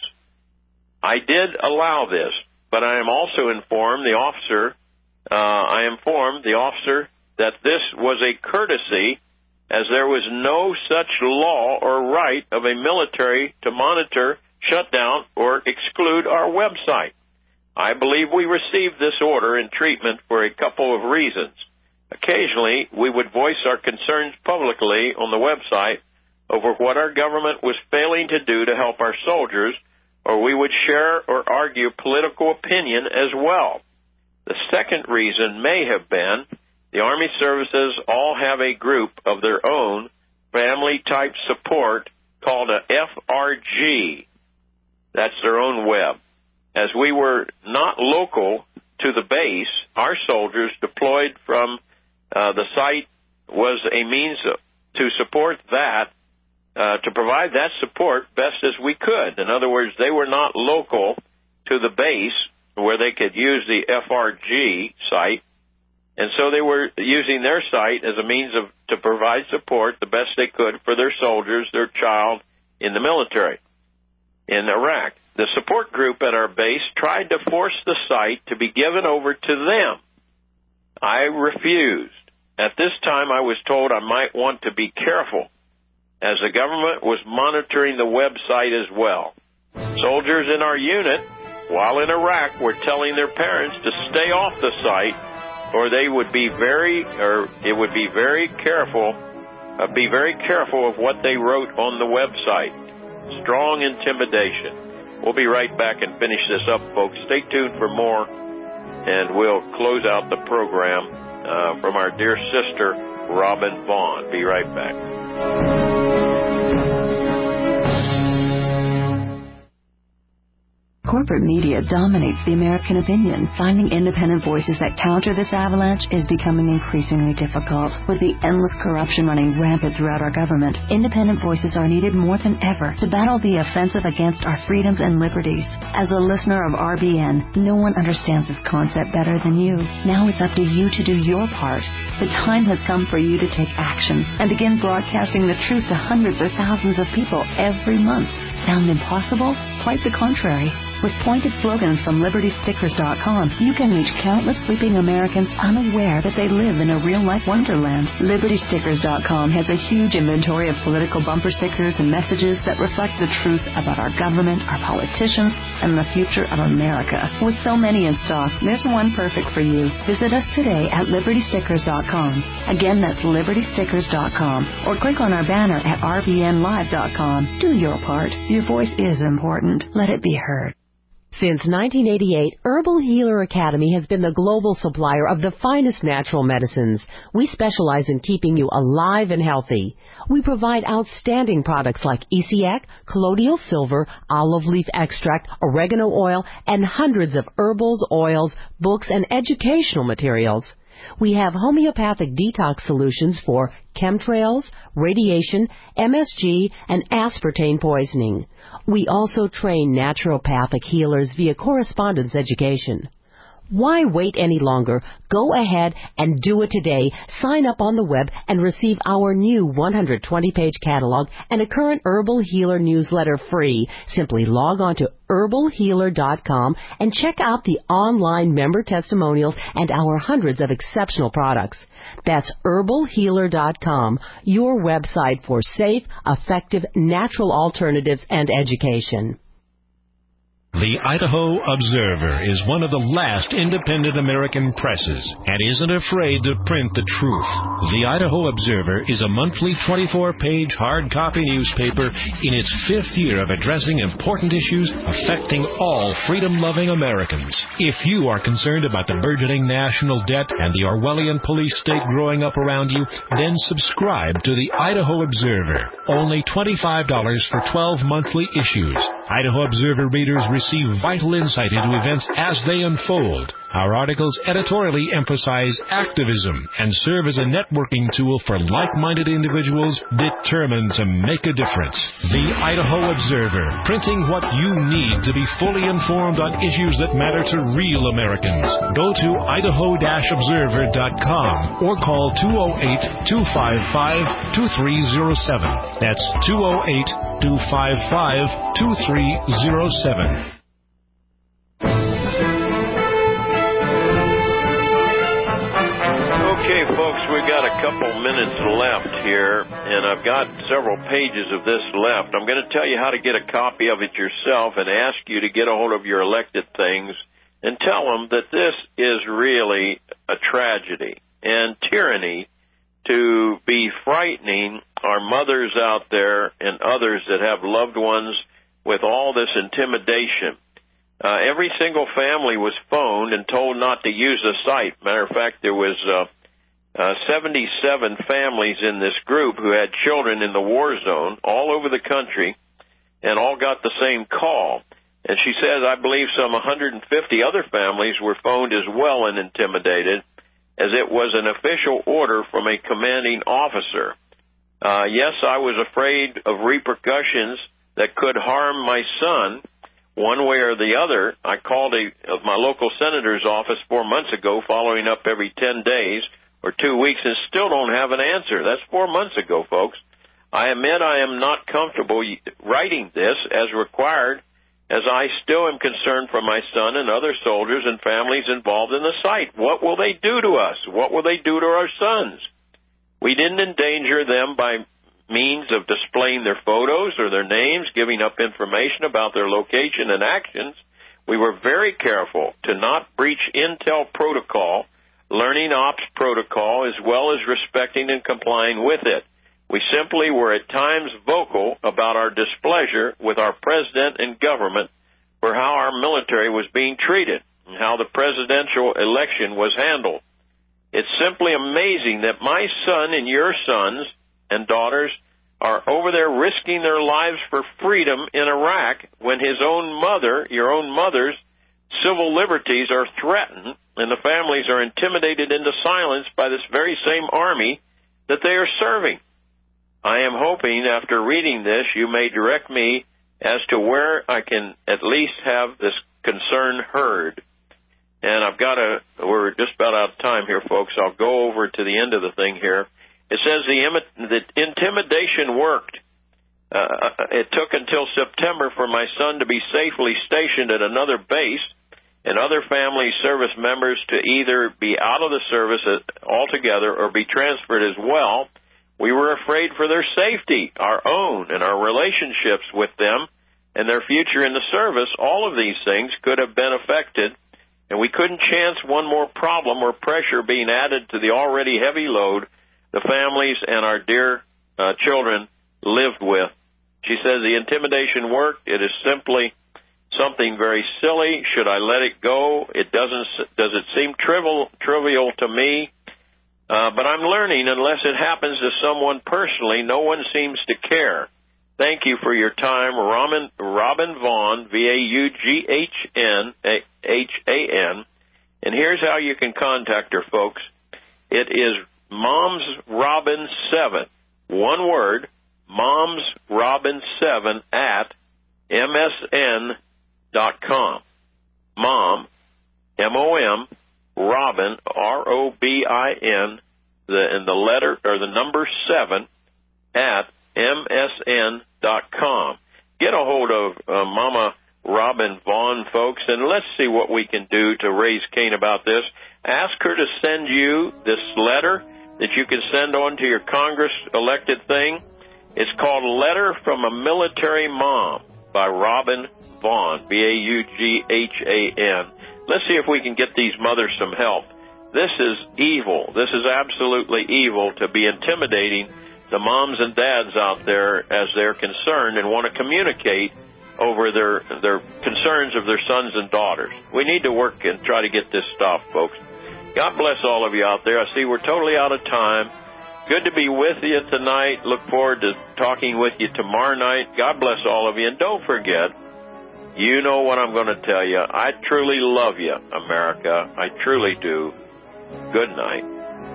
I did allow this, but I am also informed the officer, uh, I informed the officer that this was a courtesy, as there was no such law or right of a military to monitor, shut down, or exclude our website. I believe we received this order and treatment for a couple of reasons. Occasionally, we would voice our concerns publicly on the website over what our government was failing to do to help our soldiers, or we would share or argue political opinion as well. The second reason may have been the Army services all have a group of their own family-type support called a F R G. That's their own web. As we were not local to the base, our soldiers deployed from uh, the site was a means of, to support that, uh, to provide that support best as we could. In other words, they were not local to the base where they could use the F R G site, and so they were using their site as a means of to provide support the best they could for their soldiers, their child in the military in Iraq. The support group at our base tried to force the site to be given over to them. I refused. At this time, I was told I might want to be careful, as the government was monitoring the website as well. Soldiers in our unit, while in Iraq, were telling their parents to stay off the site, or they would be very, or it would be very careful, uh, be very careful of what they wrote on the website. Strong intimidation. We'll be right back and finish this up, folks. Stay tuned for more, and we'll close out the program uh, from our dear sister, Robin Vaughn. Be right back. Corporate media dominates the American opinion. Finding independent voices that counter this avalanche is becoming increasingly difficult. With the endless corruption running rampant throughout our government, independent voices are needed more than ever to battle the offensive against our freedoms and liberties. As a listener of R B N, no one understands this concept better than you. Now it's up to you to do your part. The time has come for you to take action and begin broadcasting the truth to hundreds or thousands of people every month. Sound impossible? Quite the contrary. With pointed slogans from Liberty Stickers dot com, you can reach countless sleeping Americans unaware that they live in a real-life wonderland. Liberty Stickers dot com has a huge inventory of political bumper stickers and messages that reflect the truth about our government, our politicians, and the future of America. With so many in stock, there's one perfect for you. Visit us today at Liberty Stickers dot com. Again, that's Liberty Stickers dot com. Or click on our banner at R B N Live dot com. Do your part. Your voice is important. Let it be heard. Since nineteen eighty-eight, Herbal Healer Academy has been the global supplier of the finest natural medicines. We specialize in keeping you alive and healthy. We provide outstanding products like E C E C, colloidal silver, olive leaf extract, oregano oil, and hundreds of herbals, oils, books, and educational materials. We have homeopathic detox solutions for chemtrails, radiation, M S G, and aspartame poisoning. We also train naturopathic healers via correspondence education. Why wait any longer? Go ahead and do it today. Sign up on the web and receive our new one hundred twenty page catalog and a current Herbal Healer newsletter free. Simply log on to Herbal Healer dot com and check out the online member testimonials and our hundreds of exceptional products. That's Herbal Healer dot com, your website for safe, effective, natural alternatives and education. The Idaho Observer is one of the last independent American presses and isn't afraid to print the truth. The Idaho Observer is a monthly twenty-four page hard copy newspaper in its fifth year of addressing important issues affecting all freedom-loving Americans. If you are concerned about the burgeoning national debt and the Orwellian police state growing up around you, then subscribe to the Idaho Observer. Only twenty-five dollars for twelve monthly issues. Idaho Observer readers receive vital insight into events as they unfold. Our articles editorially emphasize activism and serve as a networking tool for like-minded individuals determined to make a difference. The Idaho Observer, printing what you need to be fully informed on issues that matter to real Americans. Go to Idaho Observer dot com or call two oh eight, two five five, two three oh seven. That's two oh eight, two five five, two three oh seven. Okay, folks, we've got a couple minutes left here, and I've got several pages of this left. I'm going to tell you how to get a copy of it yourself and ask you to get a hold of your elected things and tell them that this is really a tragedy and tyranny to be frightening our mothers out there and others that have loved ones with all this intimidation. Uh, every single family was phoned and told not to use the site. Matter of fact, there was uh, uh, seventy-seven families in this group who had children in the war zone all over the country and all got the same call. And she says, I believe some one hundred fifty other families were phoned as well and intimidated, as it was an official order from a commanding officer. Uh, yes, I was afraid of repercussions that could harm my son one way or the other. I called a, of my local senator's office four months ago, following up every ten days or two weeks, and still don't have an answer. That's four months ago, folks. I admit I am not comfortable writing this as required, as I still am concerned for my son and other soldiers and families involved in the site. What will they do to us? What will they do to our sons? We didn't endanger them by means of displaying their photos or their names, giving up information about their location and actions. We were very careful to not breach Intel protocol, learning ops protocol, as well as respecting and complying with it. We simply were at times vocal about our displeasure with our president and government for how our military was being treated and how the presidential election was handled. It's simply amazing that my son and your sons and daughters are over there risking their lives for freedom in Iraq when his own mother, your own mother's, civil liberties are threatened and the families are intimidated into silence by this very same army that they are serving. I am hoping after reading this you may direct me as to where I can at least have this concern heard. and I've got to, we're just about out of time here, folks. I'll go over to the end of the thing here. It says the, imi- the intimidation worked. Uh, it took until September for my son to be safely stationed at another base and other family service members to either be out of the service altogether or be transferred as well. We were afraid for their safety, our own, and our relationships with them and their future in the service. All of these things could have been affected, and we couldn't chance one more problem or pressure being added to the already heavy load the families and our dear uh, children lived with. She says the intimidation worked. It is simply something very silly. Should I let it go? It doesn't. Does it seem trivial, trivial to me? Uh, but I'm learning, unless it happens to someone personally, no one seems to care. Thank you for your time, Robin, Robin Vaughn, V A U G H N H A N. And here's how you can contact her, folks. It is Moms Robin seven, one word, Moms Robin seven at M S N dot com. Mom, M O M, Robin, R O B I N, the, and the letter, or the number seven, at M S N dot com. Get a hold of uh, Mama Robin Vaughn, folks, and let's see what we can do to raise Cain about this. Ask her to send you this letter that you can send on to your Congress-elected thing. It's called Letter from a Military Mom by Robin Vaughn, V A U G H A N. Let's see if we can get these mothers some help. This is evil. This is absolutely evil to be intimidating the moms and dads out there as they're concerned and want to communicate over their their concerns of their sons and daughters. We need to work and try to get this stopped, folks. God bless all of you out there. I see we're totally out of time. Good to be with you tonight. Look forward to talking with you tomorrow night. God bless all of you. And don't forget, you know what I'm going to tell you. I truly love you, America. I truly do. Good night.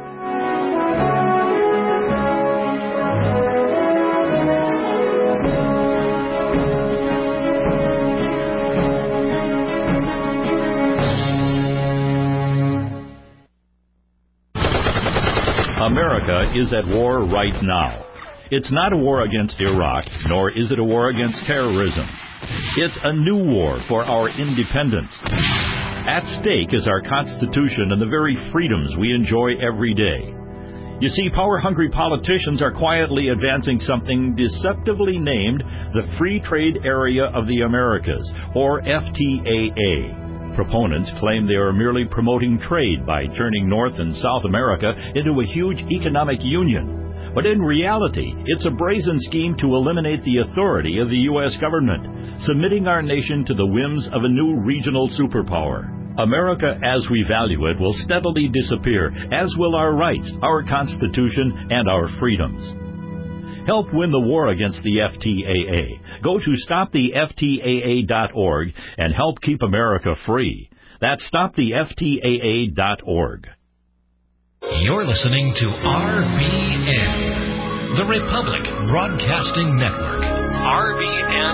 America is at war right now. It's not a war against Iraq, nor is it a war against terrorism. It's a new war for our independence. At stake is our Constitution and the very freedoms we enjoy every day. You see, power-hungry politicians are quietly advancing something deceptively named the Free Trade Area of the Americas, or F T A A. Proponents claim they are merely promoting trade by turning North and South America into a huge economic union. But in reality, it's a brazen scheme to eliminate the authority of the U S government, submitting our nation to the whims of a new regional superpower. America as we value it will steadily disappear, as will our rights, our Constitution, and our freedoms. Help win the war against the F T A A. Go to stop the F T A A dot org and help keep America free. That's stop the F T A A dot org. You're listening to R B N, the Republic Broadcasting Network. R B N